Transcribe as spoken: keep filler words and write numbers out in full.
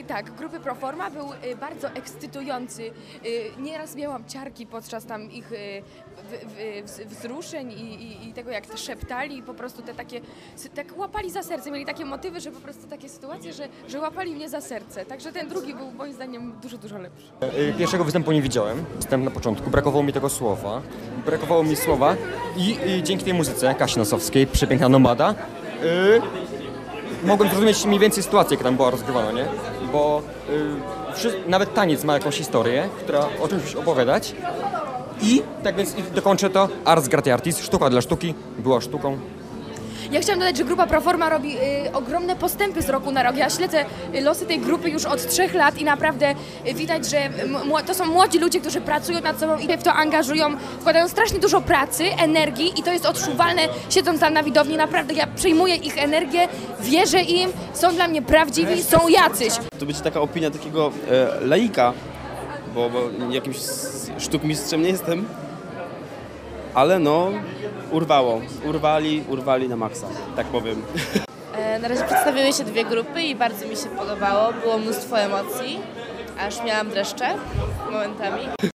tak, grupy Proforma był y, bardzo ekscytujący. Y, nieraz miałam ciarki podczas tam ich y, w, w, w, wzruszeń i, i, i tego, jak te szeptali i po prostu te takie, tak łapali za serce, mieli takie motywy, że po prostu takie sytuacje, że, że łapali mnie za serce. Także ten drugi był moim zdaniem dużo, dużo lepszy. Pierwszego występu nie widziałem, występ na początku, brakowało mi tego słowa, brakowało mi słowa i, i dzięki tej muzyce Kasi Nosowskiej, Przepiękna Nomada, yy, mogłem zrozumieć mniej więcej sytuację, jaka tam była rozgrywana, nie? Bo yy, wszy- nawet taniec ma jakąś historię, która o czymś musi opowiadać. I tak więc i dokończę to, ars gratiae artis, sztuka dla sztuki, była sztuką. Ja chciałam dodać, że grupa Proforma robi y, ogromne postępy z roku na rok. Ja śledzę y, losy tej grupy już od trzech lat i naprawdę y, widać, że m- to są młodzi ludzie, którzy pracują nad sobą i się w to angażują, wkładają strasznie dużo pracy, energii i to jest odczuwalne siedząc tam na widowni. Naprawdę ja przejmuję ich energię, wierzę im, są dla mnie prawdziwi, są jacyś. To będzie taka opinia takiego e, laika, bo, bo jakimś sztukmistrzem nie jestem, ale no urwało, urwali, urwali na maksa, tak powiem. E, na razie przedstawiły się dwie grupy i bardzo mi się podobało, było mnóstwo emocji, aż miałam dreszcze momentami.